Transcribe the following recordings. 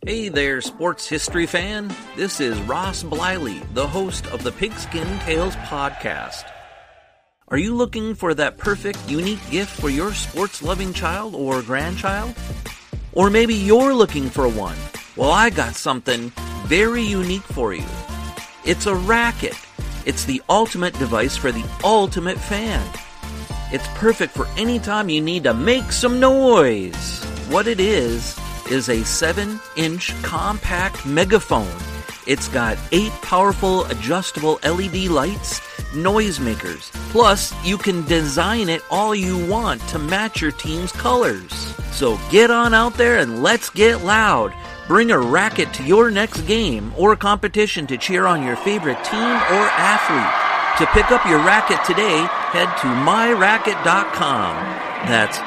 Hey there, sports history fan. This is Ross Bliley, the host of the Pigskin Tales podcast. Are you looking for that perfect, unique gift for your sports-loving child or grandchild? Or maybe you're looking for one. Well, I got something very unique for you. It's a racket. It's the ultimate device for the ultimate fan. It's perfect for any time you need to make some noise. What it is a 7-inch compact megaphone. It's got 8 powerful adjustable LED lights, noisemakers. Plus, you can design it all you want to match your team's colors. So get on out there and let's get loud. Bring a racket to your next game or competition to cheer on your favorite team or athlete. To pick up your racket today, head to myracket.com. That's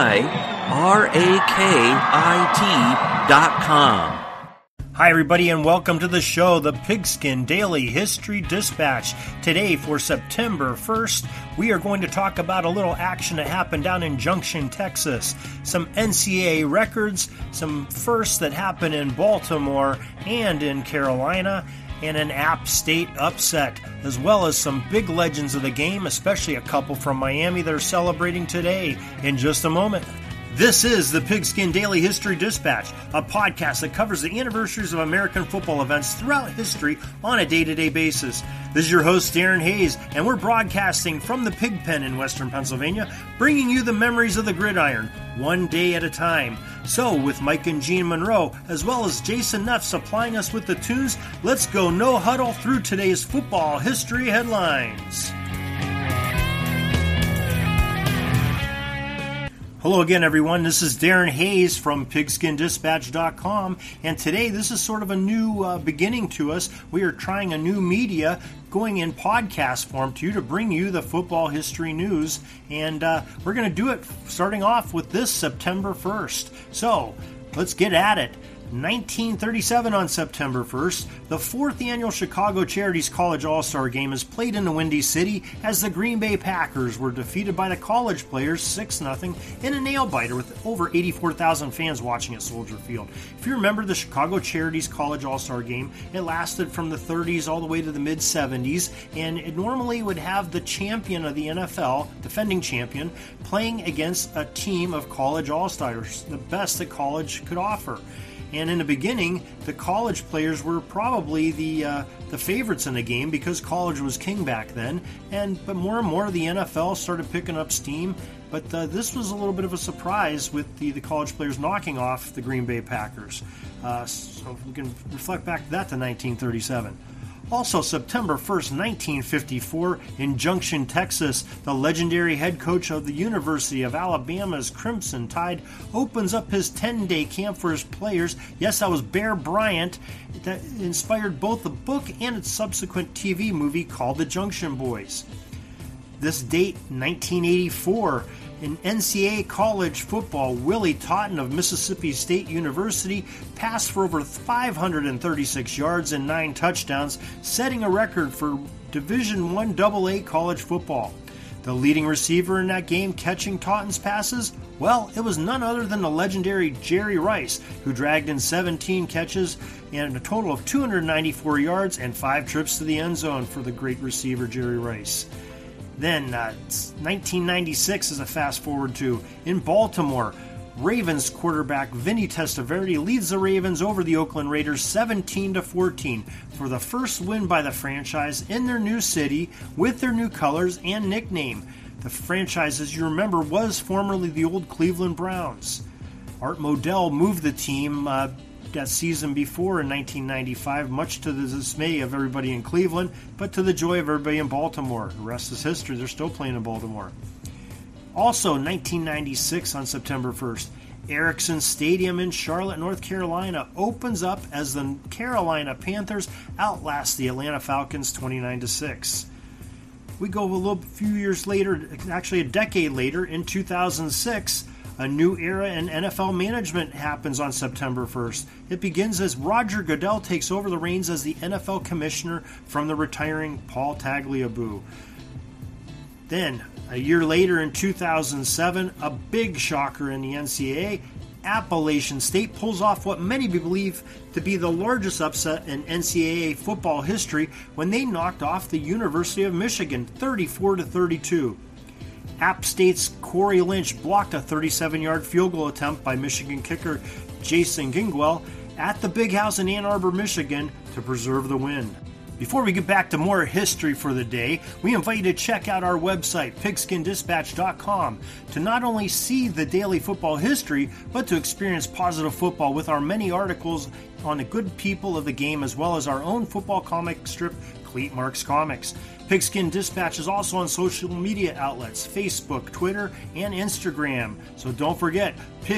myraket.com. Hi everybody and welcome to the show, the Pigskin Daily History Dispatch. Today for September 1st, we are going to talk about a little action that happened down in Junction, Texas. Some NCAA records, some firsts that happened in Baltimore and in Carolina, and an App State upset, as well as some big legends of the game, especially a couple from Miami that are celebrating today in just a moment. This is the Pigskin Daily History Dispatch, a podcast that covers the anniversaries of American football events throughout history on a day-to-day basis. This is your host, Darren Hayes, and we're broadcasting from the Pig Pen in western Pennsylvania, bringing you the memories of the gridiron, one day at a time. So, with Mike and Gene Monroe, as well as Jason Neff supplying us with the tunes, let's go no huddle through today's football history headlines. Hello again, everyone. This is Darren Hayes from PigskinDispatch.com, and today this is sort of a new beginning to us. We are trying a new media going in podcast form to you to bring you the football history news, and we're going to do it starting off with this September 1st. So, let's get at it. 1937 on September 1st, the 4th annual Chicago Charities College All-Star Game is played in the Windy City as the Green Bay Packers were defeated by the college players 6-0 in a nail-biter with over 84,000 fans watching at Soldier Field. If you remember the Chicago Charities College All-Star Game, it lasted from the 30s all the way to the mid-70s, and it normally would have the champion of the NFL, defending champion, playing against a team of college All-Stars, the best that college could offer. And in the beginning, the college players were probably the favorites in the game because college was king back then. But more and more, the NFL started picking up steam. But this was a little bit of a surprise with the college players knocking off the Green Bay Packers. So we can reflect back to that to 1937. Also, September 1st, 1954, in Junction, Texas, the legendary head coach of the University of Alabama's Crimson Tide opens up his 10-day camp for his players. Yes, that was Bear Bryant. That inspired both the book and its subsequent TV movie called The Junction Boys. This date, 1984, in NCAA college football, Willie Totten of Mississippi State University passed for over 536 yards and 9 touchdowns, setting a record for Division I AA college football. The leading receiver in that game catching Totten's passes? Well, it was none other than the legendary Jerry Rice, who dragged in 17 catches and a total of 294 yards and 5 trips to the end zone for the great receiver Jerry Rice. Then, 1996 is a fast forward to. In Baltimore, Ravens quarterback Vinny Testaverde leads the Ravens over the Oakland Raiders 17-14 for the first win by the franchise in their new city with their new colors and nickname. The franchise, as you remember, was formerly the old Cleveland Browns. Art Modell moved the team that season before in 1995, much to the dismay of everybody in Cleveland, but to the joy of everybody in Baltimore. The rest is history. They're still playing in Baltimore. Also, 1996 on September 1st, Erickson Stadium in Charlotte, North Carolina opens up as the Carolina Panthers outlast the Atlanta Falcons 29-6. We go a few years later, actually a decade later, in 2006, a new era in NFL management happens on September 1st. It begins as Roger Goodell takes over the reins as the NFL commissioner from the retiring Paul Tagliabue. Then, a year later in 2007, a big shocker in the NCAA, Appalachian State pulls off what many believe to be the largest upset in NCAA football history when they knocked off the University of Michigan 34-32. App State's Corey Lynch blocked a 37-yard field goal attempt by Michigan kicker Jason Gingwell at the Big House in Ann Arbor, Michigan to preserve the win. Before we get back to more history for the day, we invite you to check out our website, PigskinDispatch.com, to not only see the daily football history, but to experience positive football with our many articles on the good people of the game, as well as our own football comic strip, Cleat Marks Comics. Pigskin Dispatch is also on social media outlets, Facebook, Twitter, and Instagram. So don't forget,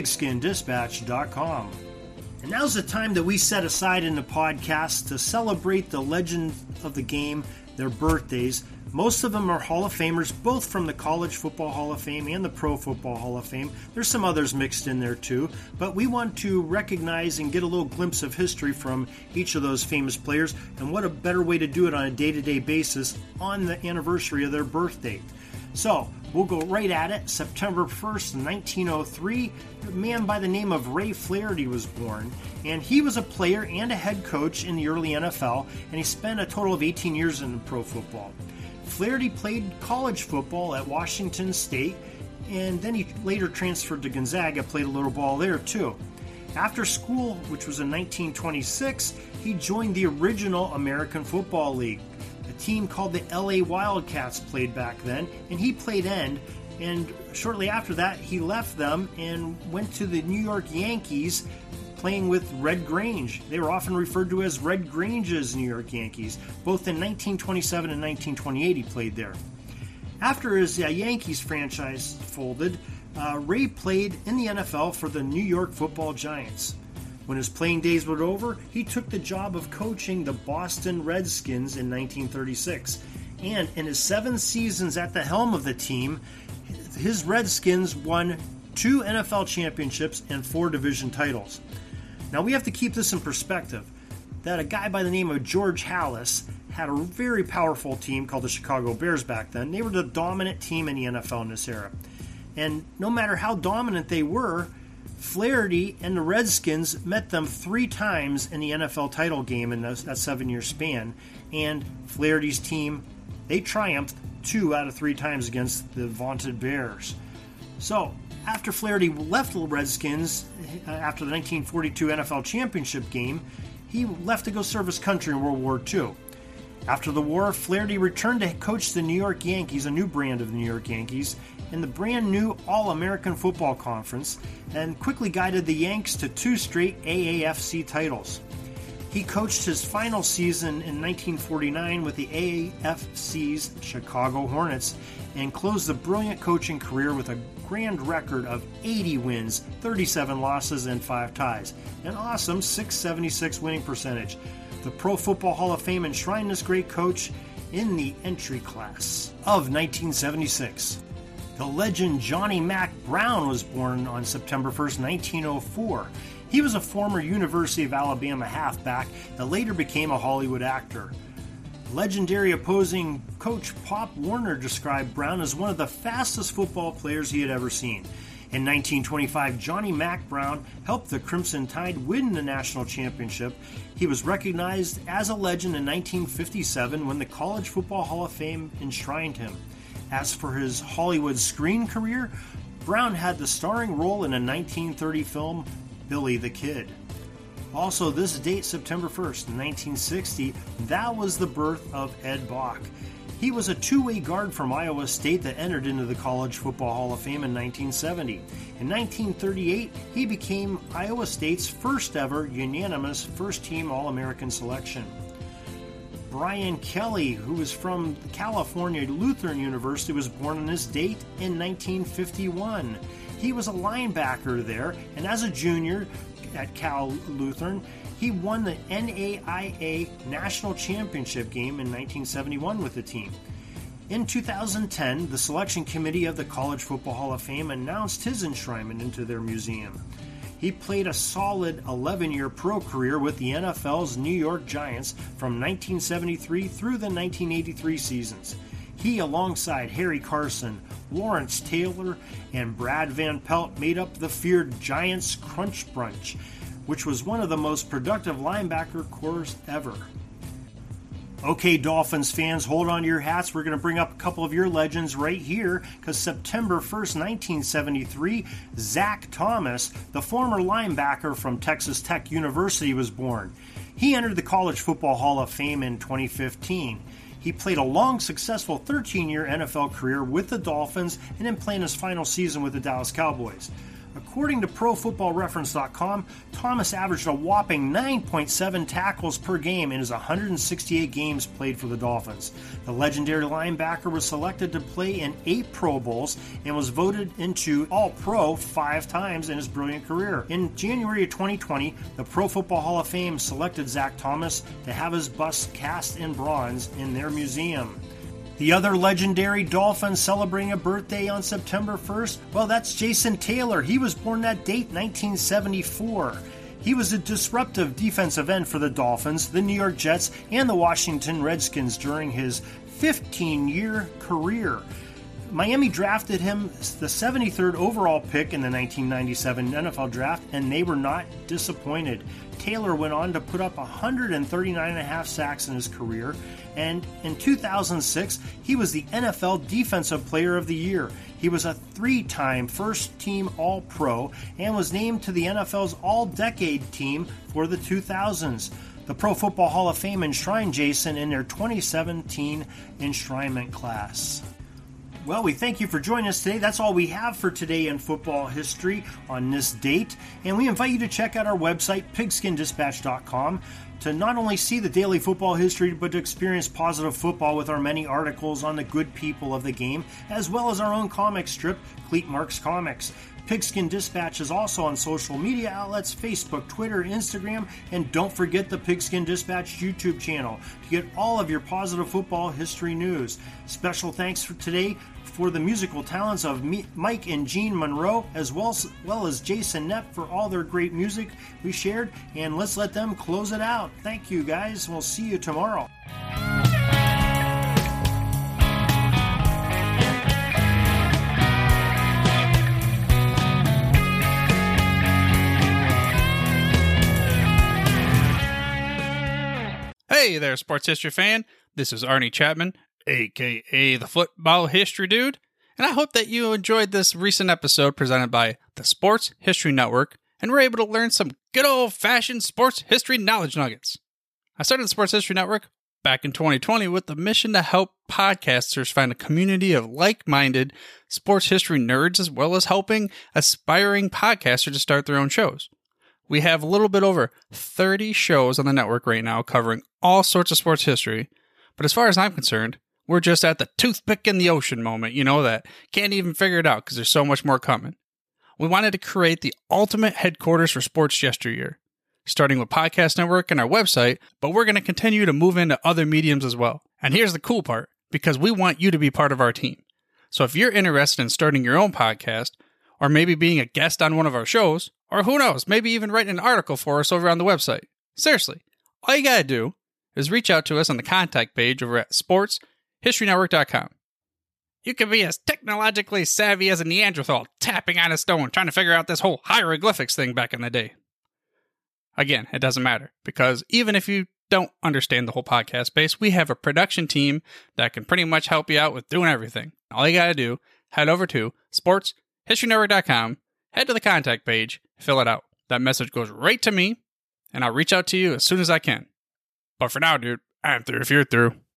PigskinDispatch.com. And now's the time that we set aside in the podcast to celebrate the legend of the game, their birthdays. Most of them are Hall of Famers, both from the College Football Hall of Fame and the Pro Football Hall of Fame. There's some others mixed in there too, but we want to recognize and get a little glimpse of history from each of those famous players, and what a better way to do it on a day-to-day basis on the anniversary of their birthday. So, we'll go right at it. September 1st, 1903, a man by the name of Ray Flaherty was born, and he was a player and a head coach in the early NFL, and he spent a total of 18 years in pro football. Flaherty played college football at Washington State, and then he later transferred to Gonzaga, played a little ball there too. After school, which was in 1926, he joined the original American Football League. A team called the LA Wildcats played back then, and he played end, and shortly after that he left them and went to the New York Yankees, playing with Red Grange. They were often referred to as Red Grange's New York Yankees. Both in 1927 and 1928 he played there. After his Yankees franchise folded, Ray played in the NFL for the New York Football Giants. When his playing days were over, he took the job of coaching the Boston Redskins in 1936. And in his 7 seasons at the helm of the team, his Redskins won 2 NFL championships and 4 division titles. Now we have to keep this in perspective, that a guy by the name of George Halas had a very powerful team called the Chicago Bears back then. They were the dominant team in the NFL in this era. And no matter how dominant they were, Flaherty and the Redskins met them 3 times in the NFL title game in that 7-year span. And Flaherty's team, they triumphed 2 out of 3 times against the vaunted Bears. So, after Flaherty left the Redskins, after the 1942 NFL championship game, he left to go serve his country in World War II. After the war, Flaherty returned to coach the New York Yankees, a new brand of the New York Yankees, in the brand new All-American Football Conference, and quickly guided the Yanks to 2 straight AAFC titles. He coached his final season in 1949 with the AAFC's Chicago Hornets, and closed the brilliant coaching career with a grand record of 80 wins, 37 losses, and 5 ties. An awesome .676 winning percentage. The Pro Football Hall of Fame enshrined this great coach in the entry class of 1976. The legend Johnny Mack Brown was born on September 1st, 1904. He was a former University of Alabama halfback that later became a Hollywood actor. Legendary opposing coach Pop Warner described Brown as one of the fastest football players he had ever seen. In 1925, Johnny Mack Brown helped the Crimson Tide win the national championship. He was recognized as a legend in 1957 when the College Football Hall of Fame enshrined him. As for his Hollywood screen career, Brown had the starring role in a 1930 film, Billy the Kid. Also, this date, September 1st, 1960, that was the birth of Ed Bach. He was a two-way guard from Iowa State that entered into the College Football Hall of Fame in 1970. In 1938, he became Iowa State's first ever unanimous first-team All-American selection. Brian Kelly, who was from California Lutheran University, was born on this date in 1951. He was a linebacker there, and as a junior at Cal Lutheran, he won the NAIA National Championship game in 1971 with the team. In 2010, the selection committee of the College Football Hall of Fame announced his enshrinement into their museum. He played a solid 11-year pro career with the NFL's New York Giants from 1973 through the 1983 seasons. He, alongside Harry Carson, Lawrence Taylor, and Brad Van Pelt, made up the feared Giants Crunch Bunch, which was one of the most productive linebacker corps ever. Okay, Dolphins fans, hold on to your hats. We're going to bring up a couple of your legends right here, because September 1st, 1973, Zach Thomas, the former linebacker from Texas Tech University, was born. He entered the College Football Hall of Fame in 2015. He played a long, successful 13-year NFL career with the Dolphins and then playing his final season with the Dallas Cowboys. According to ProFootballReference.com, Thomas averaged a whopping 9.7 tackles per game in his 168 games played for the Dolphins. The legendary linebacker was selected to play in 8 Pro Bowls and was voted into All-Pro 5 times in his brilliant career. In January of 2020, the Pro Football Hall of Fame selected Zach Thomas to have his bust cast in bronze in their museum. The other legendary Dolphin celebrating a birthday on September 1st, well, that's Jason Taylor. He was born that date, 1974. He was a disruptive defensive end for the Dolphins, the New York Jets, and the Washington Redskins during his 15-year career. Miami drafted him the 73rd overall pick in the 1997 NFL Draft, and they were not disappointed. Taylor went on to put up 139.5 sacks in his career, and in 2006, he was the NFL Defensive Player of the Year. He was a 3-time first-team All-Pro and was named to the NFL's All-Decade team for the 2000s. The Pro Football Hall of Fame enshrined Jason in their 2017 enshrinement class. Well, we thank you for joining us today. That's all we have for today in football history on this date. And we invite you to check out our website, pigskinddispatch.com, to not only see the daily football history, but to experience positive football with our many articles on the good people of the game, as well as our own comic strip, Cleat Marks Comics. Pigskin Dispatch is also on social media outlets, Facebook, Twitter, Instagram, and don't forget the Pigskin Dispatch YouTube channel to get all of your positive football history news. Special thanks for today for the musical talents of Mike and Gene Monroe, as well as Jason Knepp for all their great music we shared, and let's let them close it out. Thank you, guys. We'll see you tomorrow. Hey there, sports history fan. This is Arnie Chapman, aka the Football History Dude, and I hope that you enjoyed this recent episode presented by the Sports History Network and were able to learn some good old-fashioned sports history knowledge nuggets. I started the Sports History Network back in 2020 with the mission to help podcasters find a community of like-minded sports history nerds, as well as helping aspiring podcasters to start their own shows. We have a little bit over 30 shows on the network right now covering all sorts of sports history, but as far as I'm concerned, we're just at the toothpick in the ocean moment, you know, that can't even figure it out because there's so much more coming. We wanted to create the ultimate headquarters for sports yesteryear, starting with Podcast Network and our website, but we're going to continue to move into other mediums as well. And here's the cool part, because we want you to be part of our team. So if you're interested in starting your own podcast, or maybe being a guest on one of our shows, or who knows, maybe even writing an article for us over on the website. Seriously, all you gotta do is reach out to us on the contact page over at sportshistorynetwork.com. You can be as technologically savvy as a Neanderthal tapping on a stone trying to figure out this whole hieroglyphics thing back in the day. Again, it doesn't matter, because even if you don't understand the whole podcast space, we have a production team that can pretty much help you out with doing everything. All you gotta do, head over to sportshistorynetwork.com, head to the contact page, fill it out. That message goes right to me, and I'll reach out to you as soon as I can. But for now, dude, I'm through if you're through.